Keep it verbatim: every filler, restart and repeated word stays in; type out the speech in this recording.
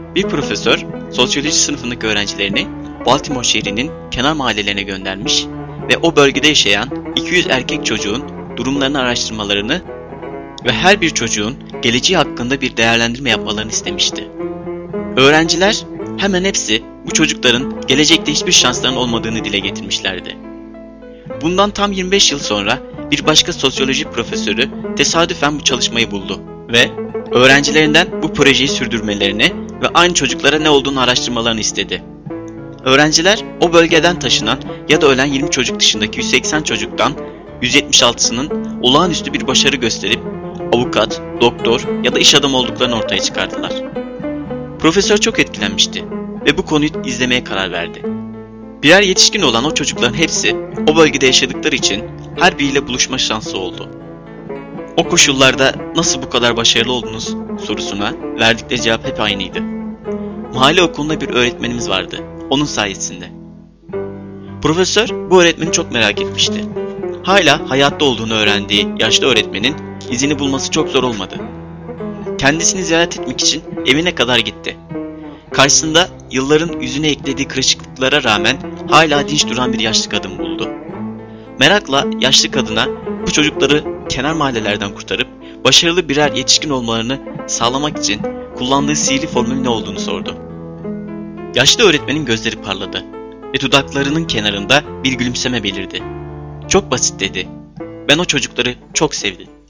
Bir profesör, sosyoloji sınıfındaki öğrencilerini Baltimore şehrinin kenar mahallelerine göndermiş ve o bölgede yaşayan iki yüz erkek çocuğun durumlarını araştırmalarını ve her bir çocuğun geleceği hakkında bir değerlendirme yapmalarını istemişti. Öğrenciler hemen hepsi bu çocukların gelecekte hiçbir şanslarının olmadığını dile getirmişlerdi. Bundan tam yirmi beş yıl sonra bir başka sosyoloji profesörü tesadüfen bu çalışmayı buldu ve öğrencilerinden bu projeyi sürdürmelerini ve aynı çocuklara ne olduğunu araştırmalarını istedi. Öğrenciler o bölgeden taşınan ya da ölen yirmi çocuk dışındaki yüz seksen çocuktan yüz yetmiş altısının olağanüstü bir başarı gösterip avukat, doktor ya da iş adamı olduklarını ortaya çıkardılar. Profesör çok etkilenmişti ve bu konuyu izlemeye karar verdi. Birer yetişkin olan o çocukların hepsi o bölgede yaşadıkları için her biriyle buluşma şansı oldu. O koşullarda nasıl bu kadar başarılı oldunuz sorusuna verdikleri cevap hep aynıydı. Mahalle okulunda bir öğretmenimiz vardı. Onun sayesinde. Profesör bu öğretmeni çok merak etmişti. Hala hayatta olduğunu öğrendiği yaşlı öğretmenin izini bulması çok zor olmadı. Kendisini ziyaret etmek için evine kadar gitti. Karşısında yılların yüzüne eklediği kırışıklıklara rağmen hala dinç duran bir yaşlı kadın buldu. Merakla yaşlı kadına bu çocukları kenar mahallelerden kurtarıp başarılı birer yetişkin olmalarını sağlamak için kullandığı sihirli formülün ne olduğunu sordu. Yaşlı öğretmenin gözleri parladı ve dudaklarının kenarında bir gülümseme belirdi. Çok basit dedi. Ben o çocukları çok sevdim.